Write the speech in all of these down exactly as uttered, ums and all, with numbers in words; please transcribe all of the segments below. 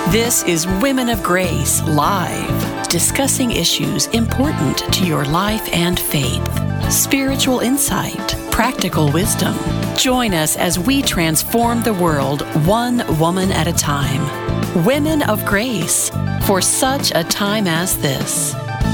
This is Women of Grace Live, discussing issues important to your life and faith, spiritual insight, practical wisdom. Join us as we transform the world one woman at a time. Women of Grace, for such a time as this.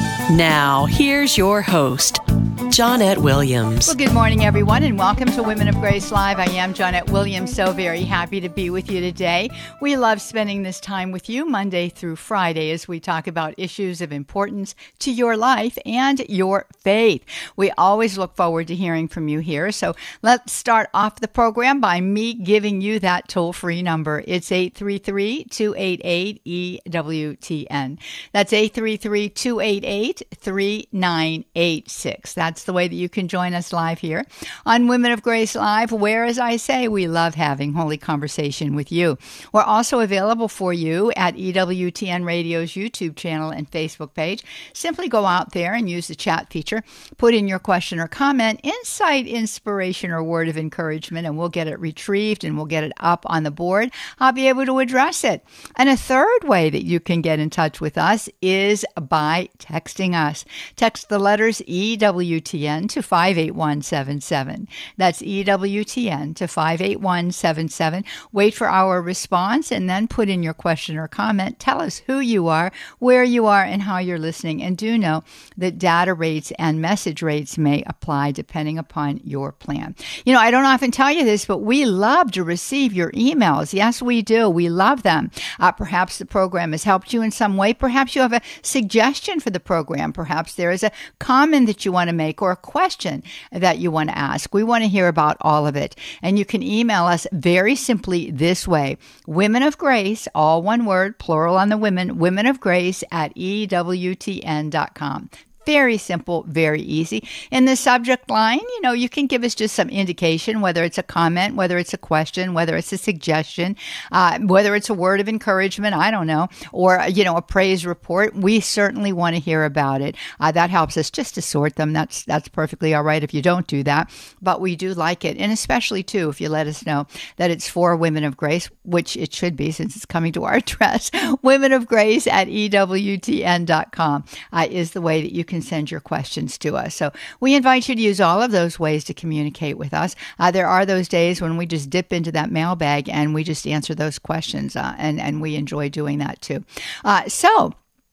Now, here's your host, Johnnette Williams. Well, good morning, everyone, and welcome to Women of Grace Live. I am Johnnette Williams, so very happy to be with you today. We love spending this time with you Monday through Friday as we talk about issues of importance to your life and your faith. We always look forward to hearing from you here, so let's start off the program by me giving you that toll-free number. It's eight three three, two eight eight, E W T N. That's eight three three, two eight eight, three nine eight six. That's the way that you can join us live here on Women of Grace Live, where, as I say, we love having holy conversation with you. We're also available for you at E W T N Radio's YouTube channel and Facebook page. Simply go out there and use the chat feature, put in your question or comment, insight, inspiration, or word of encouragement, and we'll get it retrieved and we'll get it up on the board. I'll be able to address it. And a third way that you can get in touch with us is by texting us. Text the letters E W T N to five eight one seven seven. That's E W T N to five eight one seven seven. Wait for our response and then put in your question or comment. Tell us who you are, where you are, and how you're listening. And do know that data rates and message rates may apply depending upon your plan. You know, I don't often tell you this, but we love to receive your emails. Yes, we do. We love them. Uh, perhaps the program has helped you in some way. Perhaps you have a suggestion for the program. Perhaps there is a comment that you want to make or a question that you want to ask. We want to hear about all of it. And you can email us very simply this way: Women of Grace, all one word, plural on the women, Women of Grace at E W T N dot com. Very simple, very easy. In the subject line, you know, you can give us just some indication, whether it's a comment, whether it's a question, whether it's a suggestion, uh, whether it's a word of encouragement, I don't know, or, you know, a praise report. We certainly want to hear about it. Uh, that helps us just to sort them. That's that's perfectly all right if you don't do that, but we do like it. And especially, too, if you let us know that it's for Women of Grace, which it should be since it's coming to our address. Women of Grace at E W T N dot com uh, is the way that you can can send your questions to us. So we invite you to use all of those ways to communicate with us. Uh, there are those days when we just dip into that mailbag and we just answer those questions, uh, and, and we enjoy doing that too. Uh, so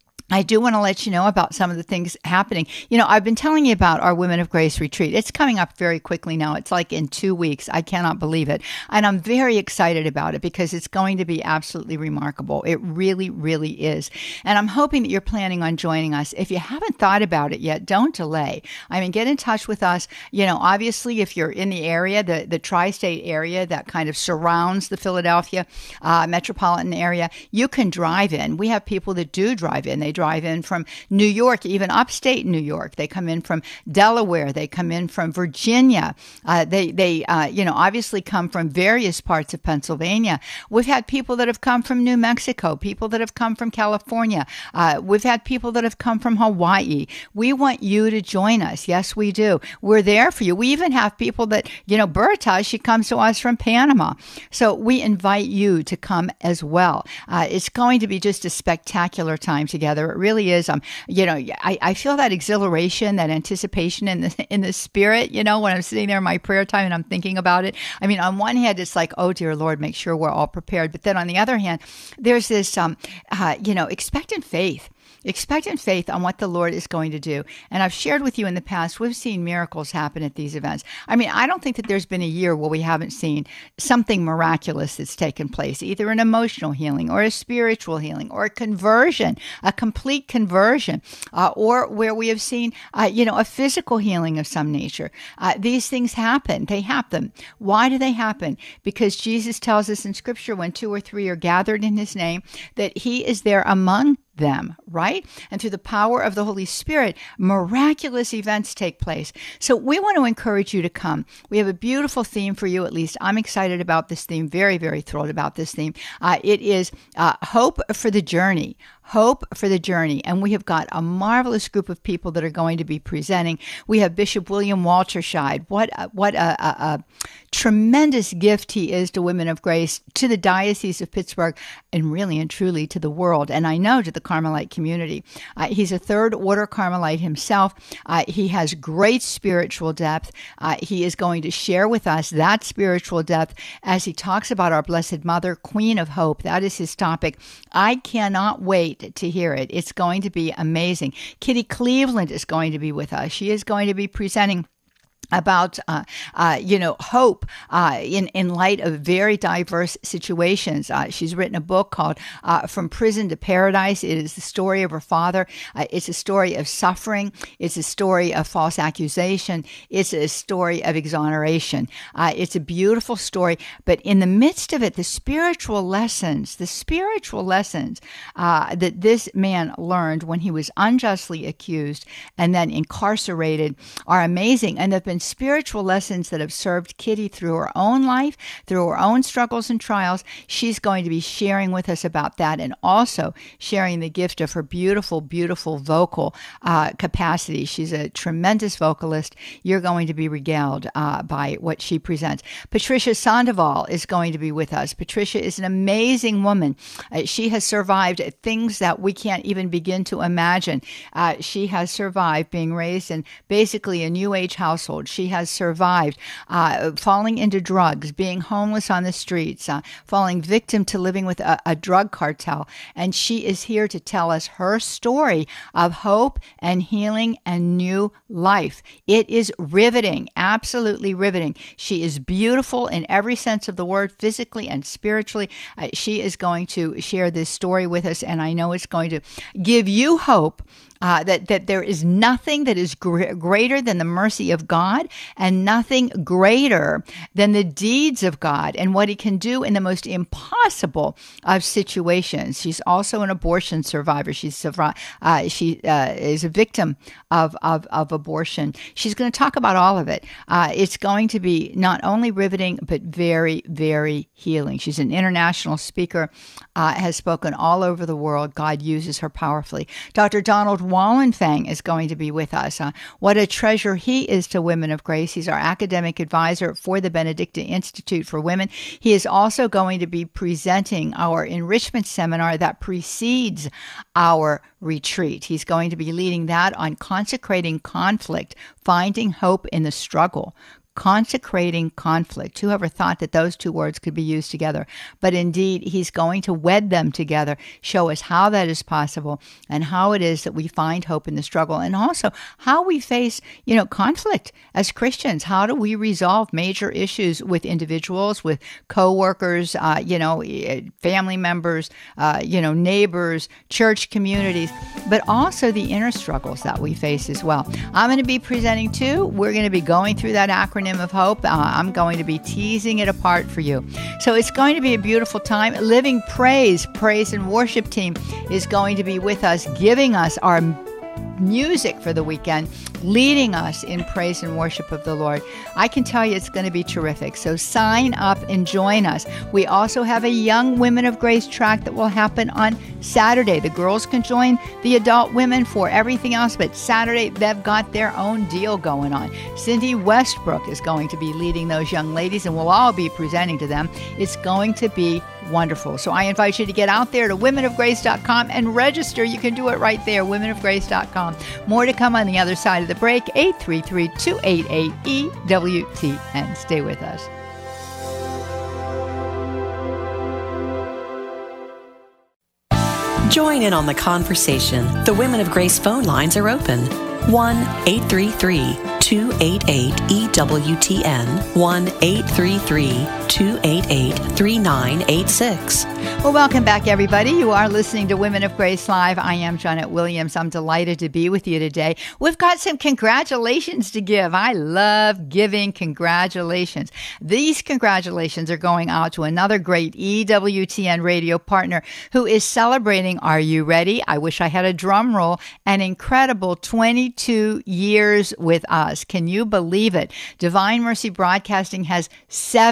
I do want to let you know about some of the things happening. You know, I've been telling you about our Women of Grace retreat. It's coming up very quickly now. It's like in two weeks. I cannot believe it. And I'm very excited about it because it's going to be absolutely remarkable. It really, really is. And I'm hoping that you're planning on joining us. If you haven't thought about it yet, don't delay. I mean, get in touch with us. You know, obviously, if you're in the area, the, the tri-state area that kind of surrounds the Philadelphia uh, metropolitan area, you can drive in. We have people that do drive in. They drive in from New York, even upstate New York. They come in from Delaware. They come in from Virginia. Uh, they, they, uh, you know, obviously come from various parts of Pennsylvania. We've had people that have come from New Mexico, people that have come from California. Uh, we've had people that have come from Hawaii. We want you to join us. Yes, we do. We're there for you. We even have people that, you know, Berta, she comes to us from Panama. So we invite you to come as well. Uh, it's going to be just a spectacular time together. It really is. Um, you know, I, I feel that exhilaration, that anticipation in the in the spirit. You know, when I'm sitting there in my prayer time and I'm thinking about it. I mean, on one hand, it's like, oh dear Lord, make sure we're all prepared. But then on the other hand, there's this, um, uh, you know, expectant faith. Expectant faith on what the Lord is going to do. And I've shared with you in the past, we've seen miracles happen at these events. I mean, I don't think that there's been a year where we haven't seen something miraculous that's taken place, either an emotional healing or a spiritual healing or a conversion, a complete conversion, uh, or where we have seen, uh, you know, a physical healing of some nature. Uh, these things happen. They happen. Why do they happen? Because Jesus tells us in Scripture, when two or three are gathered in His name, that He is there among them, right? And through the power of the Holy Spirit, miraculous events take place. So we want to encourage you to come. We have a beautiful theme for you, at least. I'm excited about this theme, very, very thrilled about this theme. Uh, it is uh, Hope for the Journey. Hope for the Journey. And we have got a marvelous group of people that are going to be presenting. We have Bishop William Walterscheid. What a, what a, a, a tremendous gift he is to Women of Grace, to the Diocese of Pittsburgh, and really and truly to the world. And I know to the Carmelite community. Uh, he's a third order Carmelite himself. Uh, he has great spiritual depth. Uh, he is going to share with us that spiritual depth as he talks about our Blessed Mother, Queen of Hope. That is his topic. I cannot wait to hear it. It's going to be amazing. Kitty Cleveland is going to be with us. She is going to be presenting about, uh, uh, you know, hope uh, in, in light of very diverse situations. Uh, she's written a book called uh, From Prison to Paradise. It is the story of her father. Uh, it's a story of suffering. It's a story of false accusation. It's a story of exoneration. Uh, it's a beautiful story, but in the midst of it, the spiritual lessons, the spiritual lessons uh, that this man learned when he was unjustly accused and then incarcerated are amazing, and they've been spiritual lessons that have served Kitty through her own life, through her own struggles and trials. She's going to be sharing with us about that, and also sharing the gift of her beautiful, beautiful vocal uh, capacity. She's a tremendous vocalist. You're going to be regaled uh, by what she presents. Patricia Sandoval is going to be with us. Patricia is an amazing woman. Uh, she has survived things that we can't even begin to imagine. Uh, she has survived being raised in basically a New Age household. She has survived uh, falling into drugs, being homeless on the streets, uh, falling victim to living with a, a drug cartel. And she is here to tell us her story of hope and healing and new life. It is riveting, absolutely riveting. She is beautiful in every sense of the word, physically and spiritually. Uh, she is going to share this story with us, and I know it's going to give you hope. Uh, that, that there is nothing that is gr- greater than the mercy of God, and nothing greater than the deeds of God and what he can do in the most impossible of situations. She's also an abortion survivor. She's uh, she uh, is a victim of, of, of abortion. She's going to talk about all of it. Uh, it's going to be not only riveting, but very, very healing. She's an international speaker, uh, has spoken all over the world. God uses her powerfully. Doctor Donald Wallenfang is going to be with us. Uh, what a treasure he is to Women of Grace. He's our academic advisor for the Benedictine Institute for Women. He is also going to be presenting our enrichment seminar that precedes our retreat. He's going to be leading that on consecrating conflict, finding hope in the struggle. Consecrating conflict. Whoever thought that those two words could be used together? But indeed, he's going to wed them together, show us how that is possible, and how it is that we find hope in the struggle, and also how we face, you know, conflict as Christians. How do we resolve major issues with individuals, with co-workers, uh, you know, family members, uh, you know, neighbors, church communities, but also the inner struggles that we face as well. I'm going to be presenting too. We're going to be going through that acronym of hope. Uh, I'm going to be teasing it apart for you. So it's going to be a beautiful time. Living Praise, Praise and Worship team is going to be with us, giving us our music for the weekend, leading us in praise and worship of the Lord. I can tell you it's going to be terrific. So sign up and join us. We also have a Young Women of Grace track that will happen on Saturday. The girls can join the adult women for everything else, but Saturday they've got their own deal going on. Cindy Westbrook is going to be leading those young ladies, and we'll all be presenting to them. It's going to be wonderful. So I invite you to get out there to women of grace dot com and register. You can do it right there, women of grace dot com. More to come on the other side of the break. eight three three, two eight eight, E W T N. Stay with us. Join in on the conversation. The Women of Grace phone lines are open. one eight three three, two eight eight, E W T N. one eight three three, two eight eight, three nine eight six. Well, welcome back, everybody. You are listening to Women of Grace Live. I am Janet Williams. I'm delighted to be with you today. We've got some congratulations to give. I love giving congratulations. These congratulations are going out to another great E W T N radio partner who is celebrating, are you ready? I wish I had a drum roll, an incredible twenty-two years with us. Can you believe it? Divine Mercy Broadcasting has seven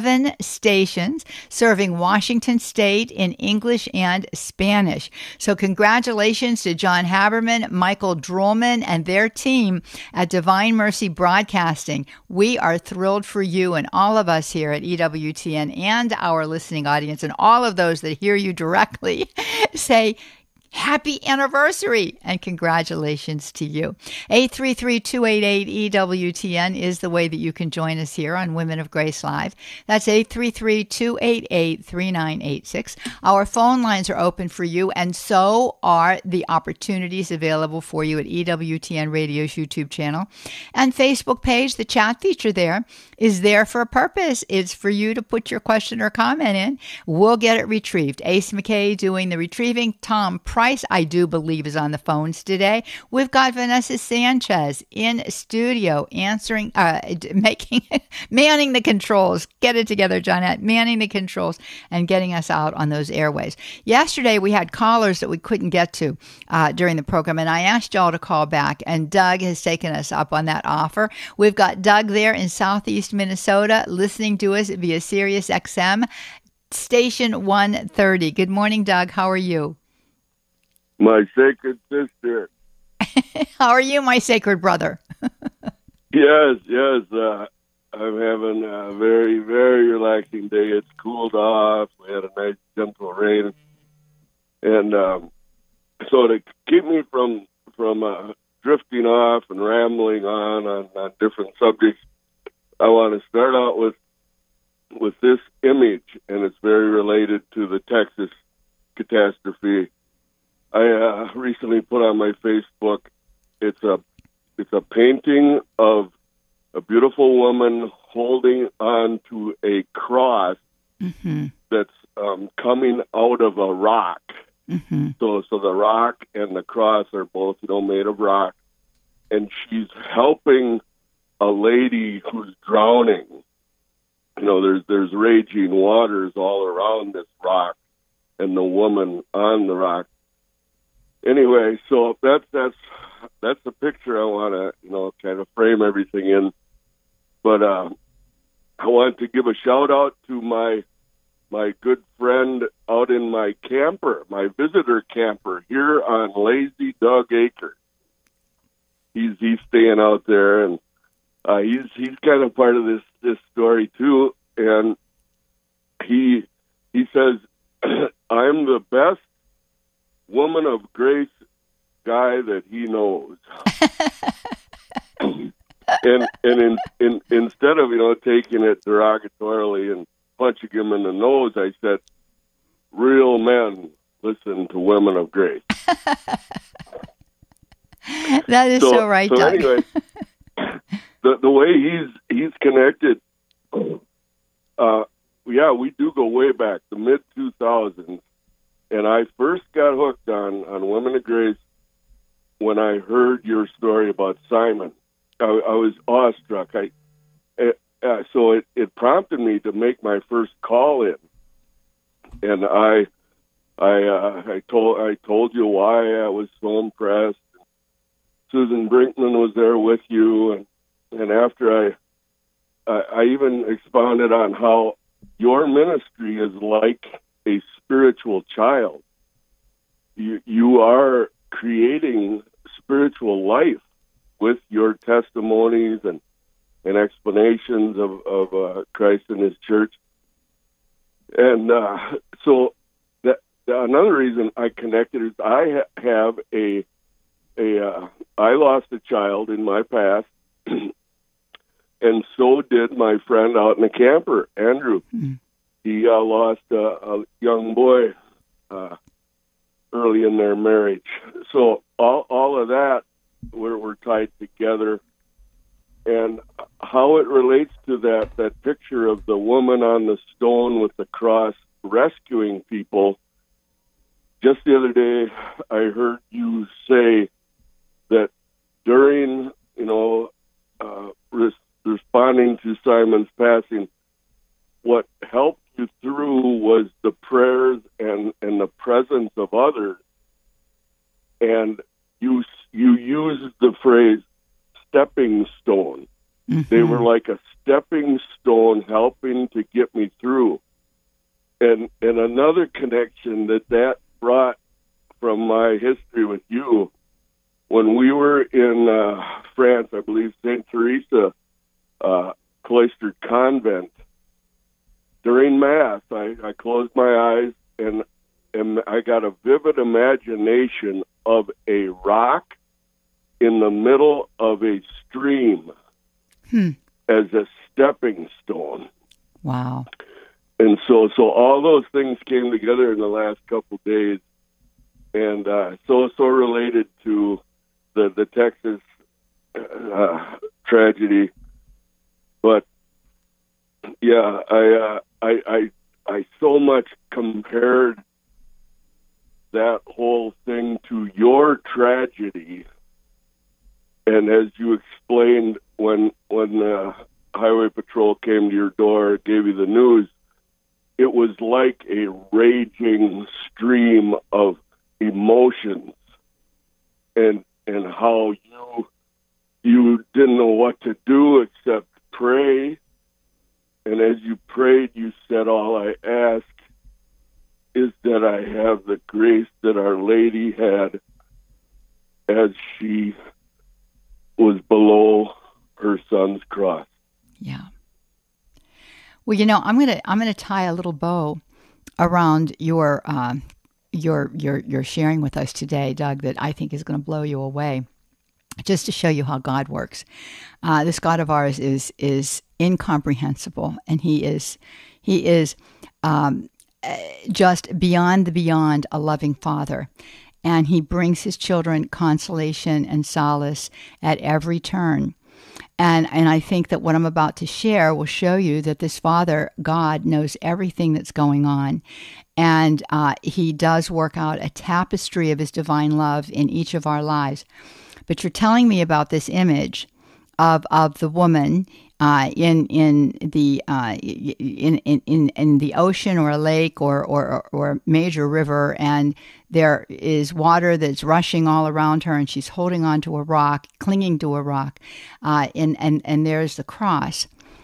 stations serving Washington State in English and Spanish. So congratulations to John Haberman, Michael Drollman, and their team at Divine Mercy Broadcasting. We are thrilled for you, and all of us here at E W T N and our listening audience and all of those that hear you directly say, happy anniversary and congratulations to you. eight three three, two eight eight, E W T N is the way that you can join us here on Women of Grace Live. That's eight three three, two eight eight, three nine eight six. Our phone lines are open for you, and so are the opportunities available for you at E W T N Radio's YouTube channel and Facebook page. The chat feature there is there for a purpose. It's for you to put your question or comment in. We'll get it retrieved. Ace McKay doing the retrieving. Tom Price, I do believe, is on the phones today. We've got Vanessa Sanchez in studio answering, uh, making, manning the controls. Get it together, Johnette. Manning the controls and getting us out on those airways. Yesterday, we had callers that we couldn't get to uh, during the program, and I asked y'all to call back, and Doug has taken us up on that offer. We've got Doug there in Southeast Minnesota listening to us via Sirius X M, station one thirty. Good morning, Doug. How are you? My sacred sister. How are you, my sacred brother? yes, yes. Uh, I'm having a very, very relaxing day. It's cooled off. We had a nice, gentle rain. And um, so to keep me from from uh, drifting off and rambling on, on on different subjects, I want to start out with with this image, and it's very related to the Texas catastrophe. I uh, recently put on my Facebook. It's a it's a painting of a beautiful woman holding on to a cross mm-hmm. that's um, coming out of a rock. Mm-hmm. So, so the rock and the cross are both, you know, made of rock, and she's helping a lady who's drowning. You know, there's there's raging waters all around this rock, and the woman on the rock. Anyway, so that's that's that's the picture I want to, you know, kind of frame everything in. But uh, I want to give a shout out to my my good friend out in my camper, my visitor camper here on Lazy Dog Acre. He's he's staying out there, and uh, he's he's kind of part of this this story too. And he he says, I'm the best woman of grace guy that he knows. and and in, in, instead of, you know, taking it derogatorily and punching him in the nose, I said, real men listen to women of grace. That is so, so right, so Doug. Anyway, the, the way he's he's connected, uh, yeah, we do go way back, the mid two thousands. And I first got hooked on, on Women of Grace when I heard your story about Simon. I, I was awestruck. I uh, so it, it prompted me to make my first call in, and I I uh, I told I told you why I was so impressed. Susan Brinkman was there with you, and and after I I, I even expounded on how your ministry is like a spiritual child. You you are creating spiritual life with your testimonies and, and explanations of, of uh, Christ and his church. And uh, so that, another reason I connected is I ha- have a, a uh, I lost a child in my past, and so did my friend out in the camper, Andrew. Mm-hmm. He uh, lost a, a young boy uh, early in their marriage. So all all of that, we're, we're tied together. And how it relates to that, that picture of the woman on the stone with the cross rescuing people, just the other day I heard you say that during, you know, uh, res- responding to Simon's passing, what helped you through was the prayers and, and the presence of others. And you you used the phrase stepping stone. Mm-hmm. They were like a stepping stone helping to get me through. And and another connection that that brought from my history with you, when we were in uh, France, I believe Saint Teresa uh, Cloistered Convent, during Mass, I, I closed my eyes and, and I got a vivid imagination of a rock in the middle of a stream hmm. as a stepping stone. Wow. And so so all those things came together in the last couple of days, and uh, so so related to the, the Texas uh, tragedy. But, yeah, I, uh, I, I, I so much compared that whole thing to your tragedy. And as you explained, when when the Highway Patrol came to your door, gave you the news, it was like a raging stream of emotions, and and how you you didn't know what to do except pray. And as you prayed, you said, all I ask is that I have the grace that Our Lady had as she was below her son's cross. Yeah. Well, you know, I'm gonna I'm gonna tie a little bow around your uh, your your your sharing with us today, Doug, that I think is going to blow you away. Just to show you how God works, uh, this God of ours is is incomprehensible, and He is He is um, just beyond the beyond a loving Father, and He brings His children consolation and solace at every turn. And and I think that what I'm about to share will show you that this Father, God, knows everything that's going on. And uh, He does work out a tapestry of His divine love in each of our lives. But you're telling me about this image of of the woman uh, in in the uh, in, in in the ocean or a lake or or or a major river, and there is water that's rushing all around her, and she's holding on to a rock, clinging to a rock, uh, and and and there's the cross.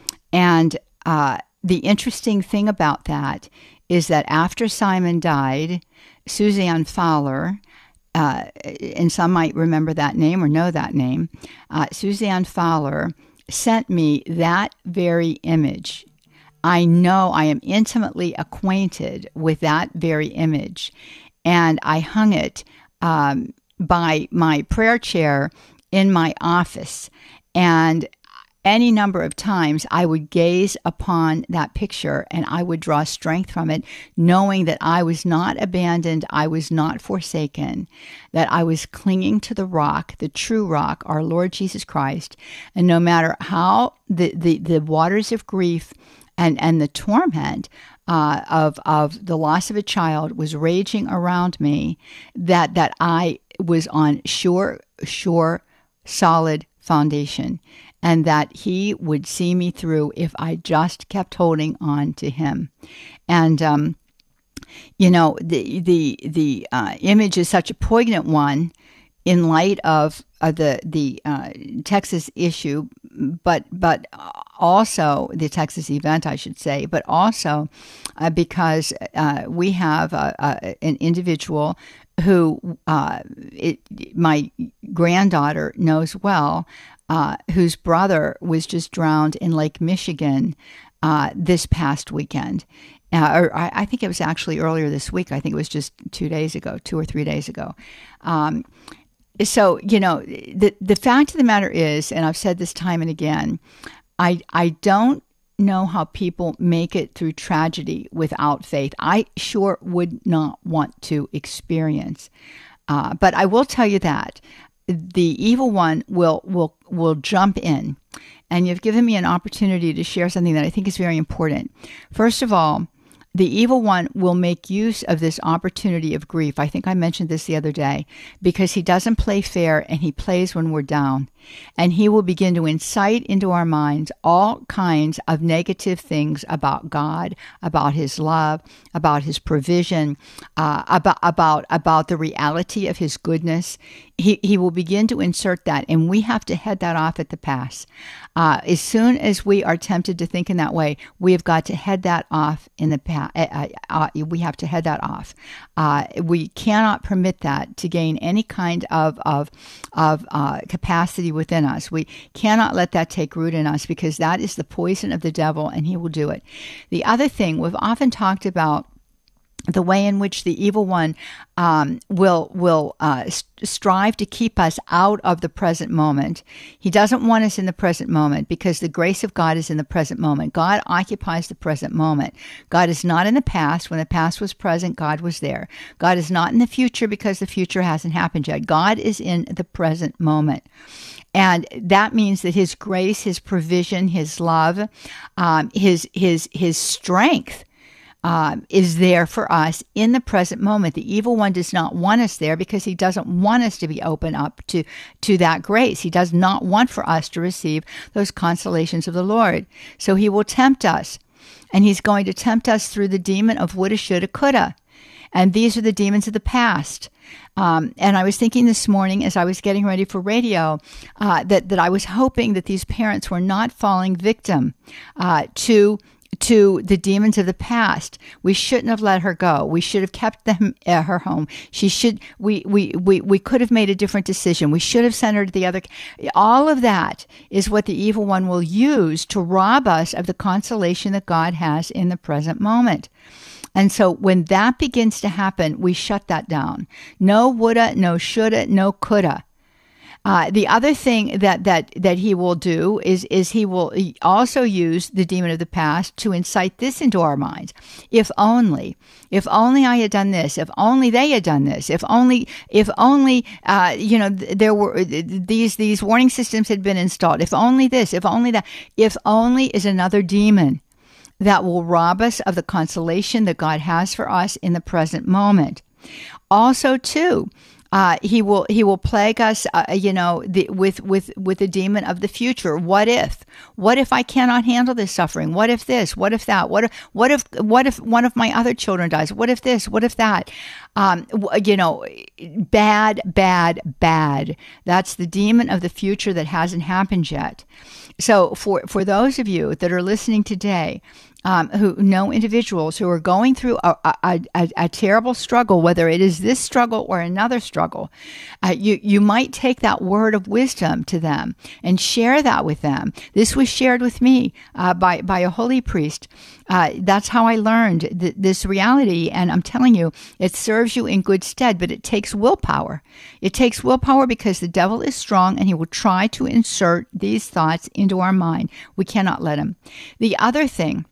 And uh, the interesting thing about that is that after Simon died, Suzanne Fowler. Uh, and some might remember that name or know that name, uh, Suzanne Fowler sent me that very image. I know I am intimately acquainted with that very image, and I hung it um, by my prayer chair in my office, and any number of times I would gaze upon that picture and I would draw strength from it, knowing that I was not abandoned, I was not forsaken, that I was clinging to the rock, the true rock, our Lord Jesus Christ. And no matter how the, the, the waters of grief and, and the torment uh, of, of the loss of a child was raging around me, that, that I was on sure, sure, solid foundation. And that He would see me through if I just kept holding on to Him. And, um, you know, the the the uh, image is such a poignant one in light of uh, the the uh, Texas issue, but but also the Texas event, I should say, but also uh, because uh, we have a, a, an individual who uh, it, my granddaughter knows well, uh, whose brother was just drowned in Lake Michigan uh, this past weekend. Uh, or I, I think it was actually earlier this week. I think it was just two days ago, two or three days ago. Um, so, you know, the the fact of the matter is, and I've said this time and again, I I don't know how people make it through tragedy without faith. I sure would not want to experience. Uh, but I will tell you that the evil one will will will jump in. And you've given me an opportunity to share something that I think is very important. First of all, the evil one will make use of this opportunity of grief. I think I mentioned this the other day, because he doesn't play fair and he plays when we're down. And he will begin to incite into our minds all kinds of negative things about God, about his love, about his provision, uh, about, about, about the reality of his goodness. He, he will begin to insert that, and we have to head that off at the pass. Uh, as soon as we are tempted to think in that way, we have got to head that off in the past. Uh, uh, we have to head that off. Uh, we cannot permit that to gain any kind of of of uh, capacity within us. We cannot let that take root in us, because that is the poison of the devil, and he will do it. The other thing, we've often talked about the way in which the evil one um, will will uh, strive to keep us out of the present moment. He doesn't want us in the present moment, because the grace of God is in the present moment. God occupies the present moment. God is not in the past. When the past was present, God was there. God is not in the future, because the future hasn't happened yet. God is in the present moment. And that means that his grace, his provision, his love, um, his his his strength, Um, is there for us in the present moment. The evil one does not want us there, because he doesn't want us to be open up to, to that grace. He does not want for us to receive those consolations of the Lord. So he will tempt us, and he's going to tempt us through the demon of woulda, shoulda, coulda. And these are the demons of the past. Um, and I was thinking this morning, as I was getting ready for radio, uh, that, that I was hoping that these parents were not falling victim uh, to to the demons of the past. We shouldn't have let her go. We should have kept them at her home. She should, we, we, we, we could have made a different decision. We should have sent her to the other. All of that is what the evil one will use to rob us of the consolation that God has in the present moment. And so when that begins to happen, we shut that down. No woulda, no shoulda, no coulda. Uh, the other thing that, that, that he will do is, is he will also use the demon of the past to incite this into our minds. If only, if only I had done this, if only they had done this, if only, if only, uh, you know, there were these, these warning systems had been installed. If only this, if only that, if only is another demon that will rob us of the consolation that God has for us in the present moment. Also, too, Uh, he will he will plague us, uh, you know, the, with with with the demon of the future. What if? What if I cannot handle this suffering? What if this? What if that? What if what if what if one of my other children dies? What if this? What if that? Um, you know, bad, bad, bad. That's the demon of the future that hasn't happened yet. So for for those of you that are listening today, Um, who know individuals who are going through a, a, a, a terrible struggle, whether it is this struggle or another struggle, uh, you, you might take that word of wisdom to them and share that with them. This was shared with me uh, by, by a holy priest. Uh, that's how I learned th- this reality. And I'm telling you, it serves you in good stead, but it takes willpower. It takes willpower because the devil is strong and he will try to insert these thoughts into our mind. We cannot let him. The other thing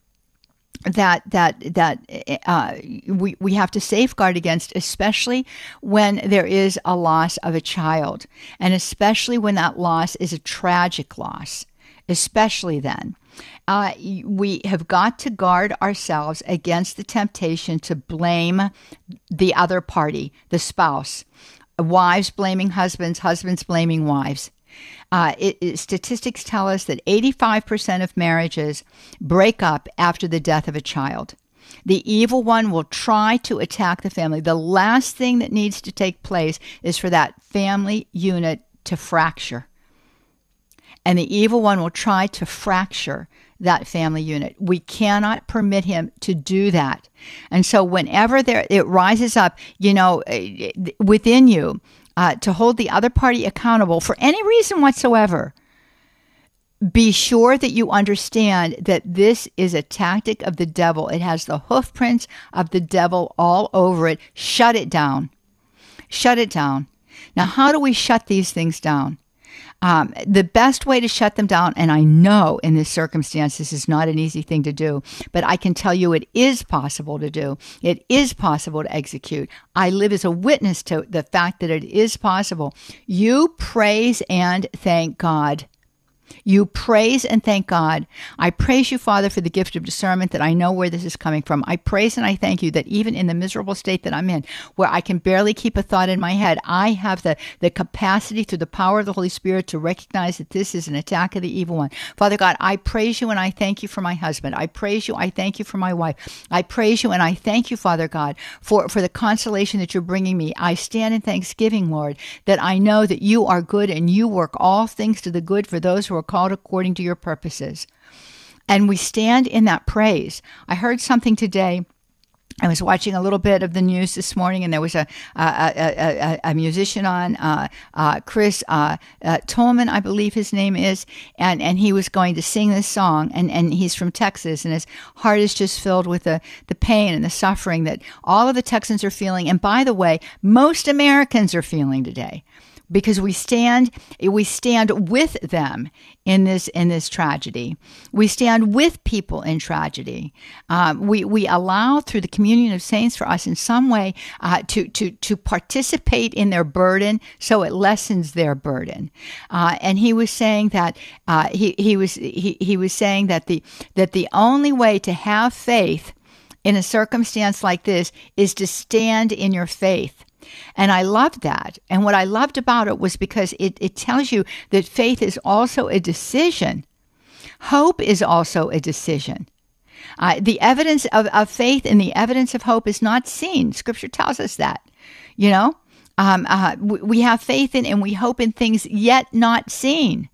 that that that uh, we we have to safeguard against, especially when there is a loss of a child, and especially when that loss is a tragic loss, especially then. Uh, we have got to guard ourselves against the temptation to blame the other party, the spouse, wives blaming husbands, husbands blaming wives. Uh, it, it, statistics tell us that eighty-five percent of marriages break up after the death of a child. The evil one will try to attack the family. The last thing that needs to take place is for that family unit to fracture. And the evil one will try to fracture that family unit. We cannot permit him to do that. And so whenever there it rises up, you know, within you, Uh, to hold the other party accountable for any reason whatsoever, be sure that you understand that this is a tactic of the devil. It has the hoof prints of the devil all over it. Shut it down. Shut it down. Now, how do we shut these things down? Um, the best way to shut them down, and I know in this circumstance this is not an easy thing to do, but I can tell you it is possible to do. It is possible to execute. I live as a witness to the fact that it is possible. You praise and thank God. You praise and thank God. I praise you, Father, for the gift of discernment, that I know where this is coming from. I praise and I thank you that even in the miserable state that I'm in, where I can barely keep a thought in my head, I have the, the capacity through the power of the Holy Spirit to recognize that this is an attack of the evil one. Father God, I praise you and I thank you for my husband. I praise you, I thank you for my wife. I praise you and I thank you, Father God, for, for the consolation that you're bringing me. I stand in thanksgiving, Lord, that I know that you are good and you work all things to the good for those who are called according to your purposes. And we stand in that praise. I heard something today. I was watching a little bit of the news this morning, and there was a a, a, a, a musician on, uh, uh, Chris uh, uh, Tolman, I believe his name is, and, and he was going to sing this song, and, and he's from Texas, and his heart is just filled with the, the pain and the suffering that all of the Texans are feeling. And by the way, most Americans are feeling today, because we stand we stand with them in this in this tragedy. We stand with people in tragedy. Um, we we allow through the communion of saints for us in some way uh, to to to participate in their burden, so it lessens their burden. Uh, and he was saying that uh, he he was he, he was saying that the that the only way to have faith in a circumstance like this is to stand in your faith. And I loved that. And what I loved about it was because it, it tells you that faith is also a decision. Hope is also a decision. Uh, the evidence of, of faith and the evidence of hope is not seen. Scripture tells us that, you know. Um, uh, we, we have faith in and we hope in things yet not seen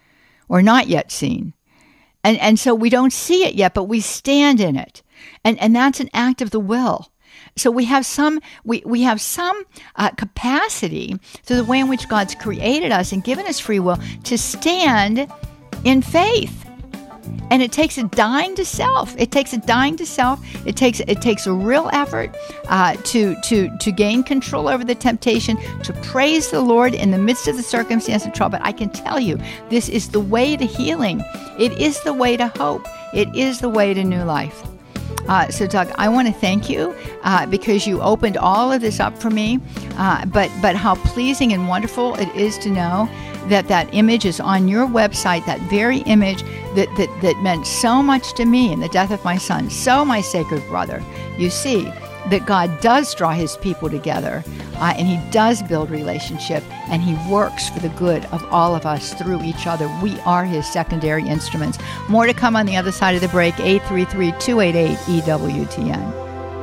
or not yet seen. And, and so we don't see it yet, but we stand in it. And, and that's an act of the will. So we have some we, we have some uh, capacity through the way in which God's created us and given us free will to stand in faith. And it takes a dying to self. It takes a dying to self. It takes it takes a real effort uh, to to to gain control over the temptation, to praise the Lord in the midst of the circumstance of trouble. But I can tell you, this is the way to healing. It is the way to hope. It is the way to new life. Uh, so, Doug, I want to thank you uh, because you opened all of this up for me. Uh, but but how pleasing and wonderful it is to know that that image is on your website, that very image that, that, that meant so much to me in the death of my son, so my sacred brother. You see that God does draw his people together, uh, and he does build relationship, and he works for the good of all of us through each other. We are his secondary instruments. More to come on the other side of the break. eight three three, two eight eight, E W T N.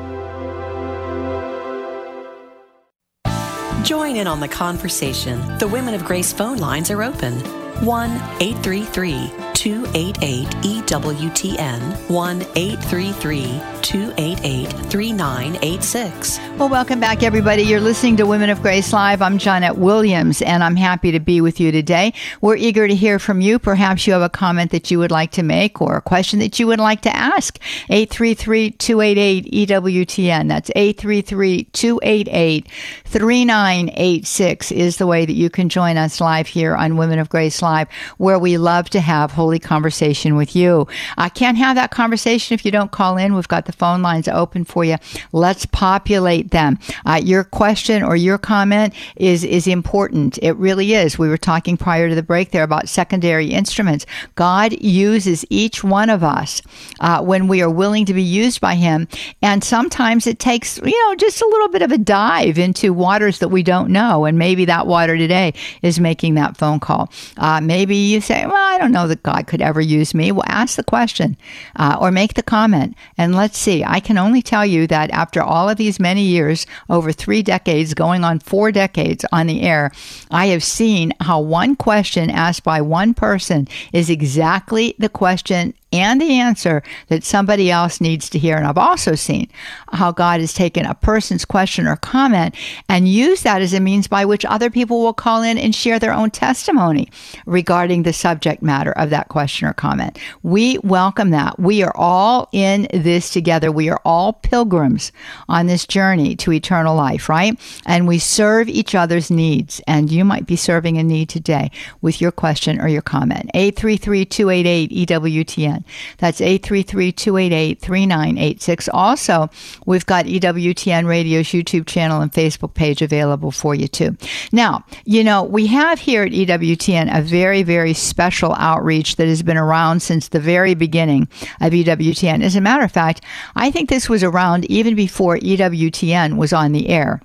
Join in on the conversation. The Women of Grace phone lines are open. one eight three three, two eight eight, E W T N. one eight three three, two eight eight, three nine eight six. Well, welcome back, everybody. You're listening to Women of Grace Live. I'm Jeanette Williams, and I'm happy to be with you today. We're eager to hear from you. Perhaps you have a comment that you would like to make or a question that you would like to ask. eight three three, two eight eight, E W T N. That's eight three three, two eight eight, three nine eight six is the way that you can join us live here on Women of Grace Live, where we love to have holy conversation with you. I can't have that conversation if you don't call in. We've got the phone lines open for you. Let's populate them. Uh, your question or your comment is, is important. It really is. We were talking prior to the break there about secondary instruments. God uses each one of us uh, when we are willing to be used by him. And sometimes it takes, you know, just a little bit of a dive into waters that we don't know. And maybe that water today is making that phone call. Uh, maybe you say, well, I don't know that God could ever use me. Well, ask the question uh, or make the comment, and let's see. I can only tell you that after all of these many years, over three decades, going on four decades on the air, I have seen how one question asked by one person is exactly the question and the answer that somebody else needs to hear. And I've also seen how God has taken a person's question or comment and used that as a means by which other people will call in and share their own testimony regarding the subject matter of that question or comment. We welcome that. We are all in this together. We are all pilgrims on this journey to eternal life, right? And we serve each other's needs. And you might be serving a need today with your question or your comment. eight three three, two eight eight, E W T N. T N. That's eight three three, two eight eight, three nine eight six. Also, we've got E W T N Radio's YouTube channel and Facebook page available for you too. Now, you know, we have here at E W T N a very, very special outreach that has been around since the very beginning of E W T N. As a matter of fact, I think this was around even before E W T N was on the air.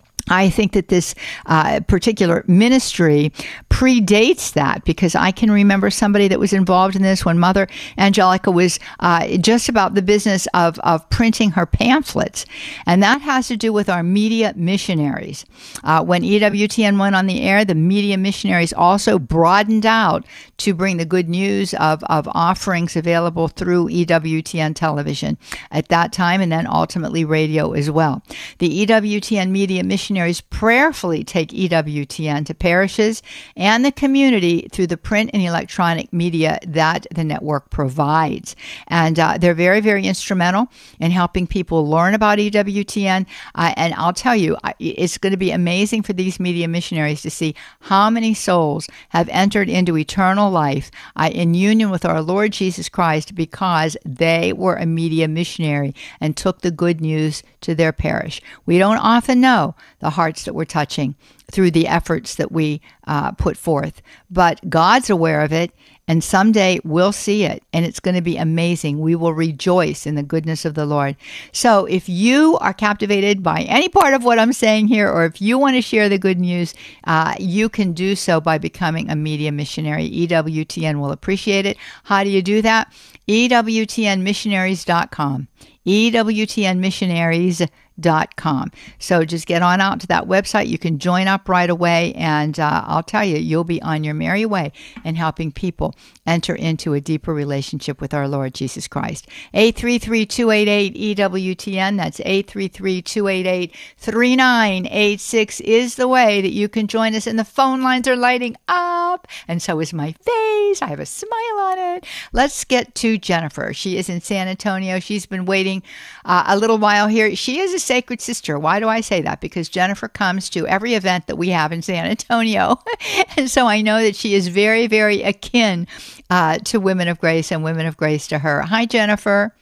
I think that this uh, particular ministry predates that, because I can remember somebody that was involved in this when Mother Angelica was uh, just about the business of, of printing her pamphlets. And that has to do with our media missionaries. Uh, when E W T N went on the air, the media missionaries also broadened out to bring the good news of, of offerings available through E W T N television at that time, and then ultimately radio as well. The E W T N media missionaries prayerfully take E W T N to parishes and the community through the print and electronic media that the network provides. And uh, they're very, very instrumental in helping people learn about E W T N. Uh, and I'll tell you, it's going to be amazing for these media missionaries to see how many souls have entered into eternal life uh, in union with our Lord Jesus Christ, because they were a media missionary and took the good news to their parish. We don't often know the hearts that we're touching through the efforts that we uh, put forth, but God's aware of it, and someday we'll see it, and it's going to be amazing. We will rejoice in the goodness of the Lord. So if you are captivated by any part of what I'm saying here, or if you want to share the good news, uh, you can do so by becoming a media missionary. E W T N will appreciate it. How do you do that? E W T N missionaries dot com. E W T N missionaries dot com. So just get on out to that website. You can join up right away, and uh, I'll tell you, you'll be on your merry way in helping people enter into a deeper relationship with our Lord Jesus Christ. eight three three, two eight eight, E W T N. That's eight three three, two eight eight, three nine eight six is the way that you can join us, and the phone lines are lighting up, and so is my face. I have a smile on it. Let's get to Jennifer. She is in San Antonio. She's been waiting uh, a little while here. She is a sacred sister. Why do I say that? Because Jennifer comes to every event that we have in San Antonio. And so I know that she is very, very akin uh, to Women of Grace, and Women of Grace to her. Hi, Jennifer.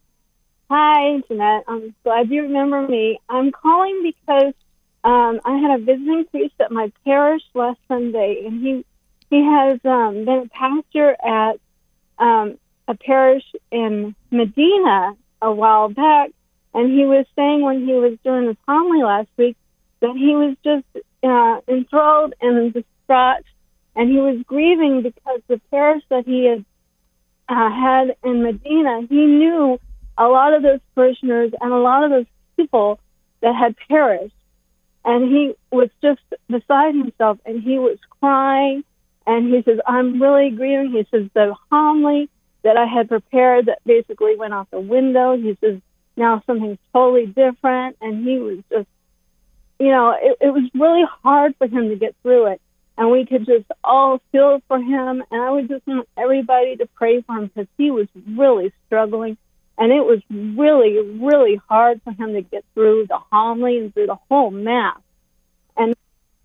Hi, Jeanette. I'm glad you remember me. I'm calling because um, I had a visiting priest at my parish last Sunday, and he he has um, been a pastor at um, a parish in Medina a while back. And he was saying when he was doing his homily last week that he was just uh, enthralled and distraught, and he was grieving because the parish that he had uh, had in Medina, he knew a lot of those parishioners and a lot of those people that had perished. And he was just beside himself, and he was crying, and he says, I'm really grieving. He says, the homily that I had prepared that basically went out the window. He says, now something's totally different. And he was just, you know, it, it was really hard for him to get through it. And we could just all feel for him. And I would just want everybody to pray for him, because he was really struggling. And it was really, really hard for him to get through the homily and through the whole Mass. And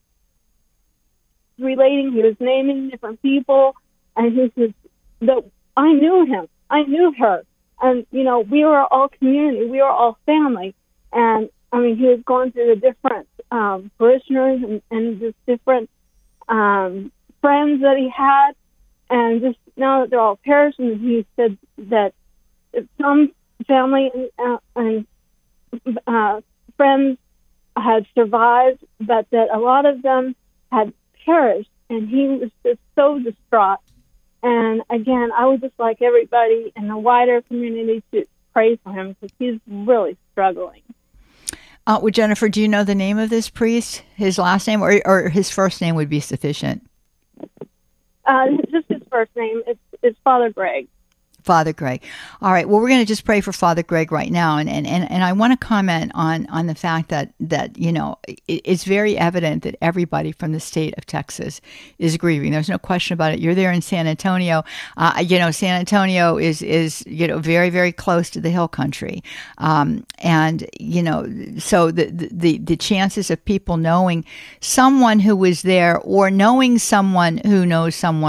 relating, he was naming different people. And he says, that I knew him. I knew her. And, you know, we were all community. We were all family. And, I mean, he was going through the different um, parishioners and, and just different um, friends that he had. And just now that they're all perishing, he said that some family and, uh, and uh, friends had survived, but that a lot of them had perished. And he was just so distraught. And again, I would just like everybody in the wider community to pray for him, because he's really struggling. Uh, well, Jennifer, do you know the name of this priest? His last name, or, or his first name would be sufficient? Uh, just his first name. It's, it's Father Greg. Father Greg. All right. Well, we're going to just pray for Father Greg right now. And, and, and, and I want to comment on, on the fact that, that, you know, it, it's very evident that everybody from the state of Texas is grieving. There's no question about it. You're there in San Antonio. Uh, you know, San Antonio is, is, you know, very, very close to the hill country. Um, and, you know, so the, the, the chances of people knowing someone who was there, or knowing someone who knows someone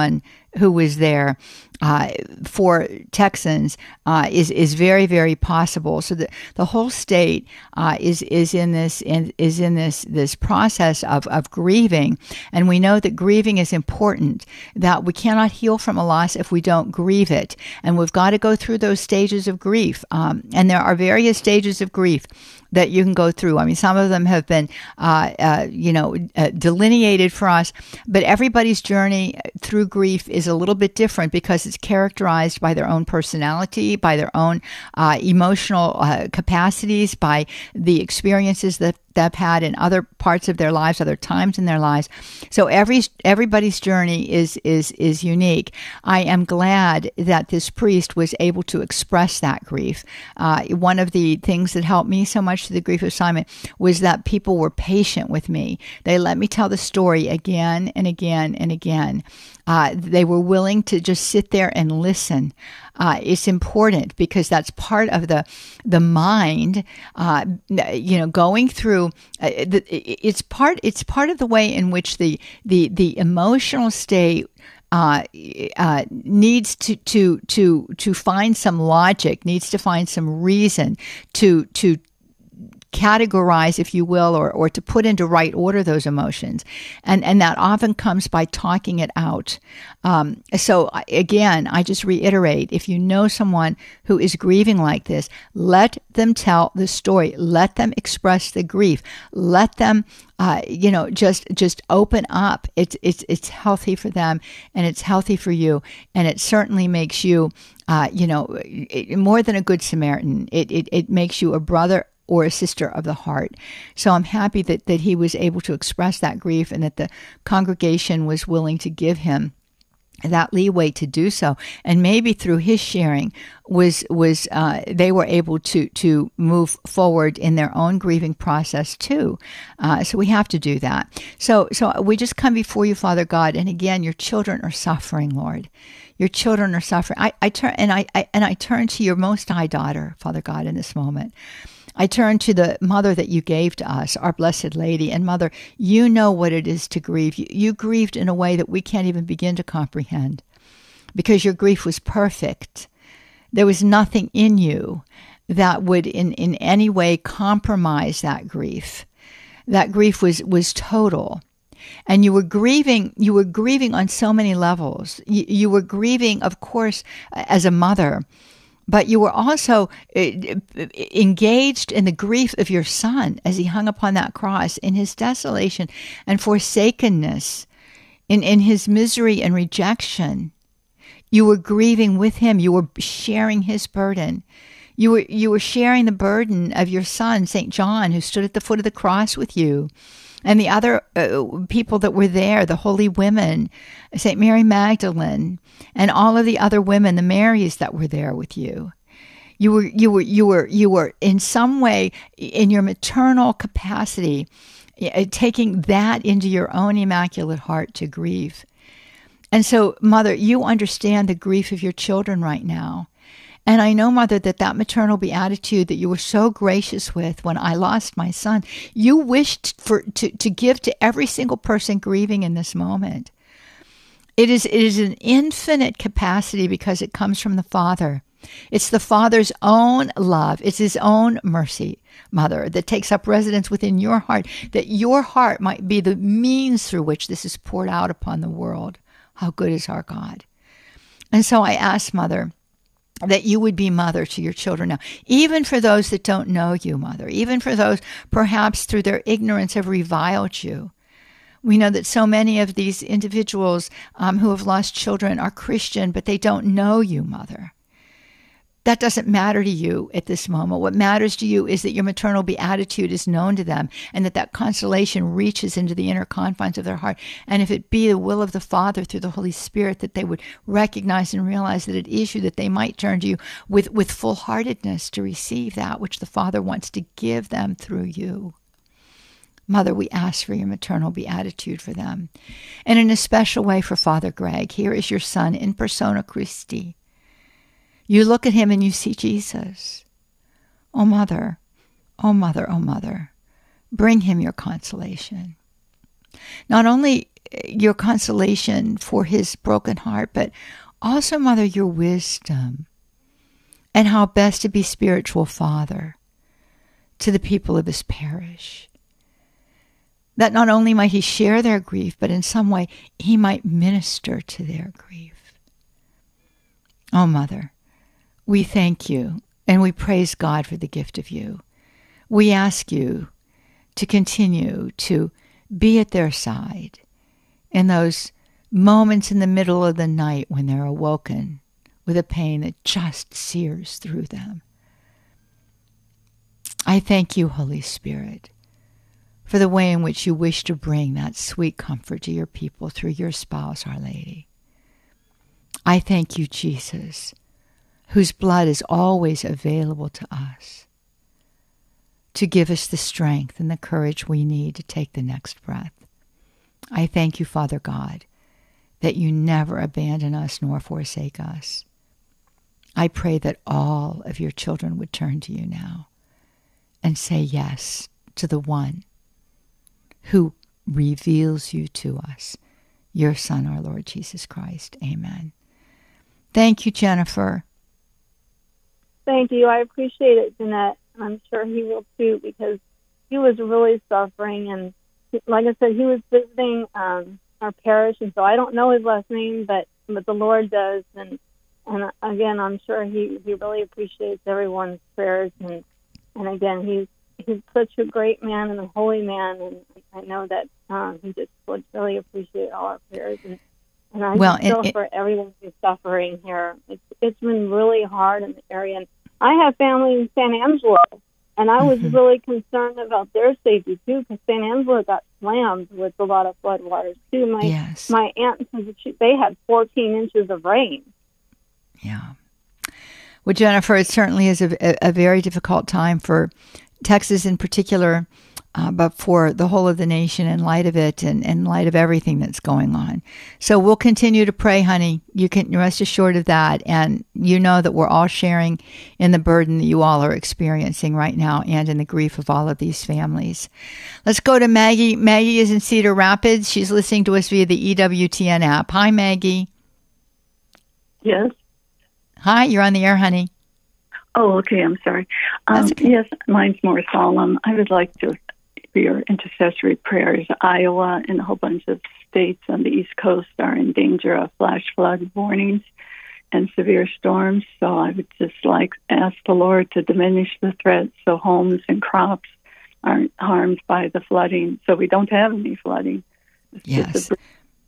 who was there uh, for Texans uh, is is very, very possible. So the the whole state uh, is is in this in, is in this this process of of grieving, and we know that grieving is important. That we cannot heal from a loss if we don't grieve it, and we've got to go through those stages of grief. Um, and there are various stages of grief that you can go through. I mean, some of them have been, uh, uh, you know, uh, delineated for us, but everybody's journey through grief is a little bit different because it's characterized by their own personality, by their own uh, emotional uh, capacities, by the experiences that they've had in other parts of their lives, other times in their lives. So every everybody's journey is is is unique. I am glad that this priest was able to express that grief. Uh, one of the things that helped me so much through the grief assignment was that people were patient with me. They let me tell the story again and again and again. Uh, they were willing to just sit there and listen. Uh, it's important because that's part of the the mind. Uh, you know, going through. Uh, the, it's part. It's part of the way in which the the the emotional state Uh, uh, needs to, to to to find some logic, needs to find some reason to to categorize, if you will, or or to put into right order those emotions, and and that often comes by talking it out. Um, so again, I just reiterate: if you know someone who is grieving like this, let them tell the story. Let them express the grief. Let them. Uh, you know, just just open up. It's it's it's healthy for them, and it's healthy for you, and it certainly makes you, uh, you know, it, more than a good Samaritan. It, it it makes you a brother or a sister of the heart. So I'm happy that that he was able to express that grief, and that the congregation was willing to give him that leeway to do so, and maybe through his sharing was was uh, they were able to to move forward in their own grieving process too. Uh, so we have to do that. So so we just come before you, Father God, and again, your children are suffering, Lord. Your children are suffering. I, I turn and I, I and I turn to your Most High Daughter, Father God, in this moment. I turn to the mother that you gave to us, our Blessed Lady. And Mother, you know what it is to grieve. You, you grieved in a way that we can't even begin to comprehend, because your grief was perfect. There was nothing in you that would in, in any way compromise that grief. That grief was, was total. And you were grieving, you were grieving on so many levels. You, you were grieving, of course, as a mother, but you were also engaged in the grief of your son as he hung upon that cross in his desolation and forsakenness, in, in his misery and rejection. You were grieving with him. You were sharing his burden. You were you were sharing the burden of your son, Saint John, who stood at the foot of the cross with you, and the other uh, people that were there, the holy women, Saint Mary Magdalene, and all of the other women, the Marys that were there with you. You were you were you were you were in some way, in your maternal capacity, taking that into your own immaculate heart to grieve. And so, Mother, you understand the grief of your children right now. And I know, Mother, that that maternal beatitude that you were so gracious with when I lost my son, you wished for to, to give to every single person grieving in this moment. It is it is an infinite capacity because it comes from the Father. It's the Father's own love. It's his own mercy, Mother, that takes up residence within your heart, that your heart might be the means through which this is poured out upon the world. How good is our God. And so I ask, Mother, that you would be mother to your children now, even for those that don't know you, Mother, even for those perhaps through their ignorance have reviled you. We know that so many of these individuals um, who have lost children are Christian, but they don't know you, Mother. That doesn't matter to you at this moment. What matters to you is that your maternal beatitude is known to them, and that that consolation reaches into the inner confines of their heart. And if it be the will of the Father through the Holy Spirit, that they would recognize and realize that it is you, that they might turn to you with, with full-heartedness to receive that which the Father wants to give them through you. Mother, we ask for your maternal beatitude for them. And in a special way for Father Greg, here is your son in persona Christi. You look at him and you see Jesus. Oh, Mother, oh, Mother, oh, Mother, bring him your consolation. Not only your consolation for his broken heart, but also, Mother, your wisdom and how best to be spiritual father to the people of his parish. That not only might he share their grief, but in some way he might minister to their grief. Oh, Mother, we thank you and we praise God for the gift of you. We ask you to continue to be at their side in those moments in the middle of the night when they're awoken with a pain that just sears through them. I thank you, Holy Spirit, for the way in which you wish to bring that sweet comfort to your people through your spouse, Our Lady. I thank you, Jesus, whose blood is always available to us to give us the strength and the courage we need to take the next breath. I thank you, Father God, that you never abandon us nor forsake us. I pray that all of your children would turn to you now and say yes to the one who reveals you to us, your Son, our Lord Jesus Christ. Amen. Thank you, Jennifer. Thank you. I appreciate it, Jeanette. I'm sure he will too, because he was really suffering. And like I said, he was visiting um, our parish, and so I don't know his last name, but but the Lord does. And and again, I'm sure he, he really appreciates everyone's prayers. And and again, he's he's such a great man and a holy man, and I know that um, he just would really appreciate all our prayers. And, and I well, just feel it, for everyone who's suffering here. It's it's been really hard in the area. And I have family in San Angelo, and I was mm-hmm. really concerned about their safety too, because San Angelo got slammed with a lot of floodwaters too. My yes. my aunt said they had fourteen inches of rain. Yeah. Well, Jennifer, it certainly is a, a, a very difficult time for Texas in particular, uh, but for the whole of the nation in light of it and in light of everything that's going on. So we'll continue to pray, honey. You can rest assured of that. And you know that we're all sharing in the burden that you all are experiencing right now and in the grief of all of these families. Let's go to Maggie. Maggie is in Cedar Rapids. She's listening to us via the E W T N app. Hi, Maggie. Yes. Hi, you're on the air, honey. Oh, okay. I'm sorry. Um, okay. Yes, mine's more solemn. I would like to, for your intercessory prayers, Iowa and a whole bunch of states on the East Coast are in danger of flash flood warnings and severe storms. So I would just like ask the Lord to diminish the threat so homes and crops aren't harmed by the flooding, so we don't have any flooding. It's yes. A-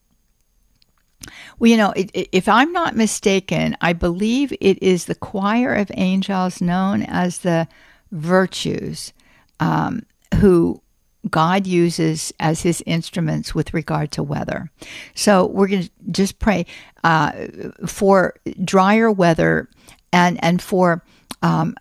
Well, you know, it, it, if I'm not mistaken, I believe it is the choir of angels known as the Virtues, um, who God uses as his instruments with regard to weather. So we're going to just pray uh, for drier weather and, and for... Um,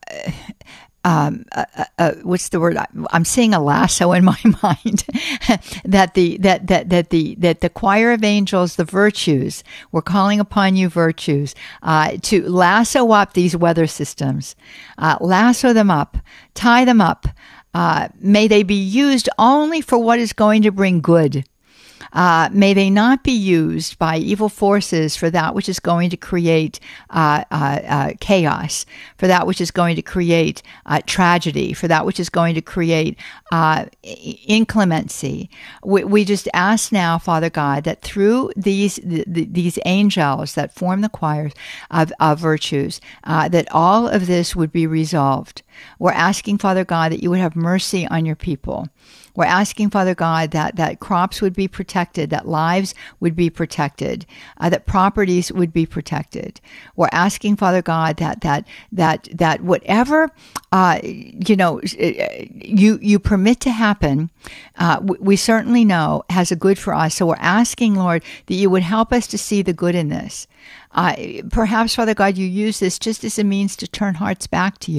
Um, uh, uh, what's the word? I'm seeing a lasso in my mind. that the that that that the that the choir of angels, the Virtues, we're calling upon you, Virtues, uh, to lasso up these weather systems, uh, lasso them up, tie them up. Uh, may they be used only for what is going to bring good. Uh, may they not be used by evil forces for that which is going to create uh, uh, uh, chaos, for that which is going to create uh, tragedy, for that which is going to create uh, inclemency. We, we just ask now, Father God, that through these the, the, these angels that form the choirs of, of Virtues, uh, that all of this would be resolved. We're asking, Father God, that you would have mercy on your people. We're asking, Father God, that, that crops would be protected, that lives would be protected, uh, that properties would be protected. We're asking, Father God, that that that that whatever uh, you know you you permit to happen, uh, we certainly know has a good for us. So we're asking, Lord, that you would help us to see the good in this. Uh, perhaps, Father God, you use this just as a means to turn hearts back to you.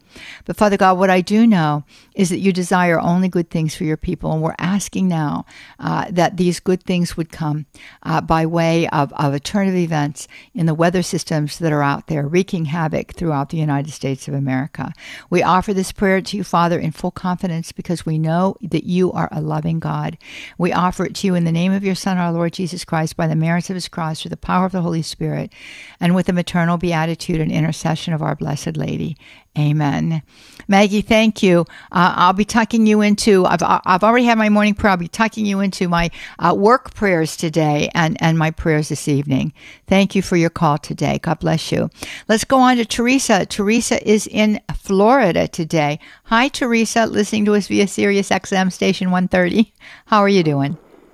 But Father God, what I do know is that you desire only good things for your people. And we're asking now uh, that these good things would come uh, by way of, of a turn of events in the weather systems that are out there, wreaking havoc throughout the United States of America. We offer this prayer to you, Father, in full confidence because we know that you are a loving God. We offer it to you in the name of your Son, our Lord Jesus Christ, by the merits of his cross, through the power of the Holy Spirit, and with the maternal beatitude and intercession of our Blessed Lady. Amen. Maggie, thank you. Uh, I'll be tucking you into, I've, I've already had my morning prayer. I'll be tucking you into my uh, work prayers today and, and my prayers this evening. Thank you for your call today. God bless you. Let's go on to Teresa. Teresa is in Florida today. Hi, Teresa, listening to us via Sirius X M station one thirty. How are you doing?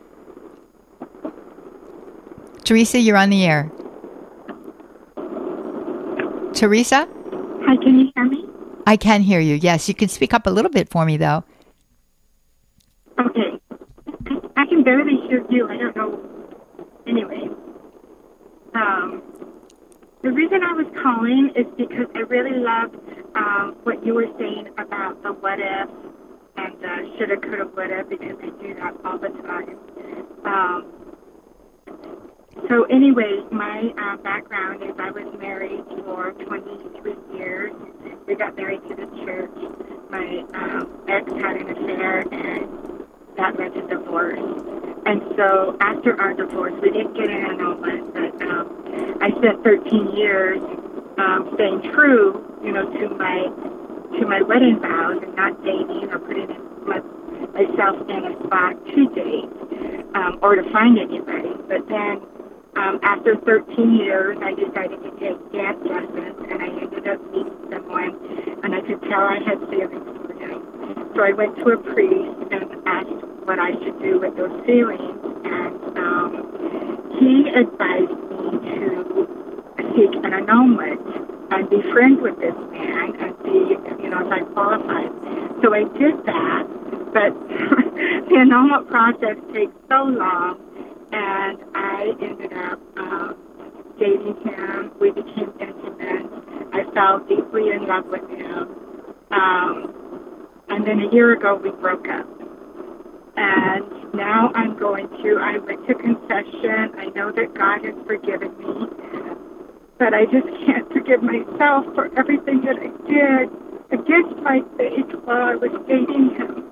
Teresa, you're on the air. Teresa? Hi, can you hear me? I can hear you, yes. You can speak up a little bit for me, though. Okay. I can barely hear you. I don't know. Anyway. Um, the reason I was calling is because I really loved um, what you were saying about the what if and the shoulda, coulda, woulda, because I do that all the time. Um, So anyway, my uh, background is I was married for twenty-three years. We got married to the church. My um, ex had an affair, and that led to divorce. And so after our divorce, we didn't get an annulment, but um, I spent thirteen years um, staying true, you know, to my to my wedding vows and not dating or putting my, myself in a spot to date um, or to find anybody. But then Um, after thirteen years, I decided to take dance lessons, and I ended up meeting someone, and I could tell I had feelings for him. So I went to a priest and asked what I should do with those feelings, and um, he advised me to seek an annulment and be friends with this man and see, you know, if I qualified. So I did that, but the annulment process takes so long. And I ended up um, dating him. We became intimate. I fell deeply in love with him. Um, and then a year ago, we broke up. And now I'm going to, I went to confession. I know that God has forgiven me. But I just can't forgive myself for everything that I did against my faith while I was dating him.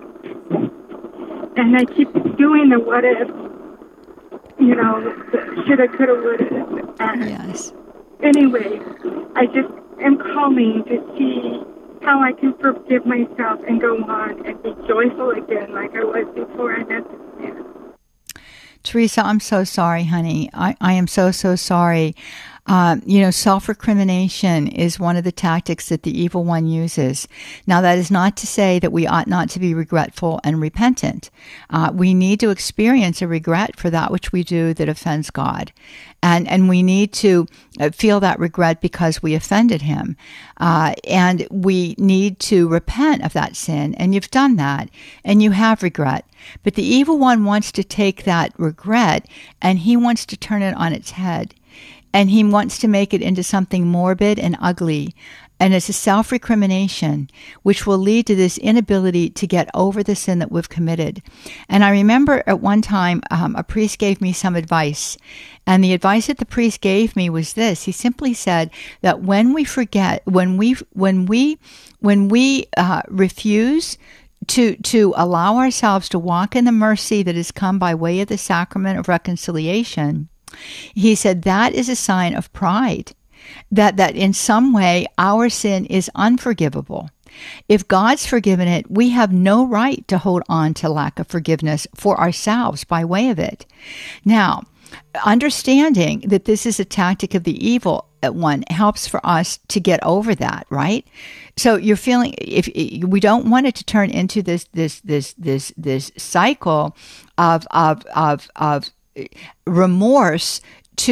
And I keep doing the what if. You know, shoulda, coulda, woulda. And yes. Anyway, I just am calling to see how I can forgive myself and go on and be joyful again like I was before I met this man. Teresa, I'm so sorry, honey. I, I am so, so sorry. Um, you know, self-recrimination is one of the tactics that the evil one uses. Now, that is not to say that we ought not to be regretful and repentant. Uh, we need to experience a regret for that which we do that offends God. And and we need to feel that regret because we offended him. Uh, and we need to repent of that sin. And you've done that. And you have regret. But the evil one wants to take that regret and he wants to turn it on its head. And he wants to make it into something morbid and ugly. And it's a self-recrimination, which will lead to this inability to get over the sin that we've committed. And I remember at one time, um, a priest gave me some advice. And the advice that the priest gave me was this. He simply said that when we forget, when we, when we, when we uh, refuse to to allow ourselves to walk in the mercy that has come by way of the sacrament of reconciliation, he said that is a sign of pride, that that in some way our sin is unforgivable. If God's forgiven it, we have no right to hold on to lack of forgiveness for ourselves by way of it. Now, understanding that this is a tactic of the evil one helps for us to get over that, right? So you're feeling, if we don't want it to turn into this this this this this cycle of of of of remorse to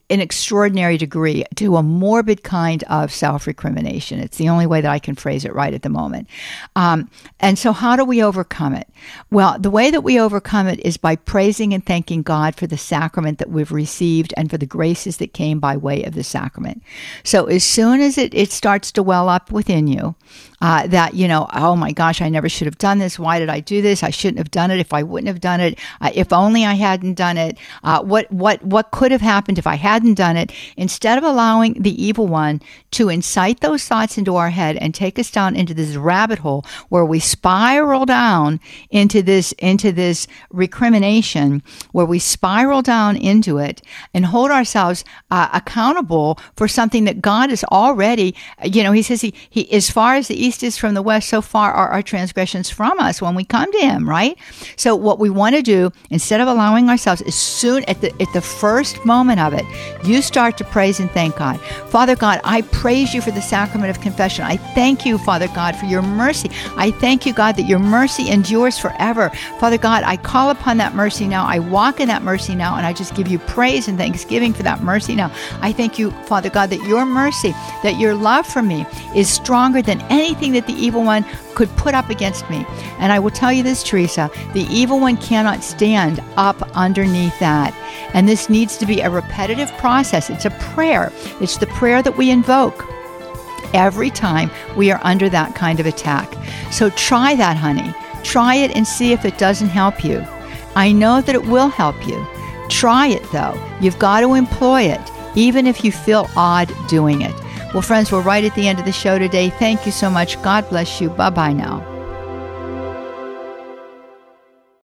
an extraordinary degree, to a morbid kind of self-recrimination. It's the only way that I can phrase it right at the moment. Um, and so how do we overcome it? Well, the way that we overcome it is by praising and thanking God for the sacrament that we've received and for the graces that came by way of the sacrament. So as soon as it, it starts to well up within you, Uh, that, you know, oh my gosh, I never should have done this. Why did I do this? I shouldn't have done it. If I wouldn't have done it, uh, if only I hadn't done it. Uh, what, what, what could have happened if I hadn't done it? Instead of allowing the evil one to incite those thoughts into our head and take us down into this rabbit hole where we spiral down into this, into this recrimination, where we spiral down into it and hold ourselves uh, accountable for something that God is already, you know, he says he, he, as far as the east is from the west, so far are our transgressions from us when we come to him, right? So what we want to do, instead of allowing ourselves, as soon at the at the first moment of it, you start to praise and thank God. Father God, I praise you for the sacrament of confession. I thank you, Father God, for your mercy. I thank you, God, that your mercy endures forever. Father God, I call upon that mercy now. I walk in that mercy now, and I just give you praise and thanksgiving for that mercy now. I thank you, Father God, that your mercy, that your love for me is stronger than anything that the evil one could put up against me. And I will tell you this, Teresa, the evil one cannot stand up underneath that. And this needs to be a repetitive process. It's a prayer. It's the prayer that we invoke every time we are under that kind of attack. So try that, honey. Try it and see if it doesn't help you. I know that it will help you. Try it, though. You've got to employ it, even if you feel odd doing it. Well, friends, we're right at the end of the show today. Thank you so much. God bless you. Bye-bye now.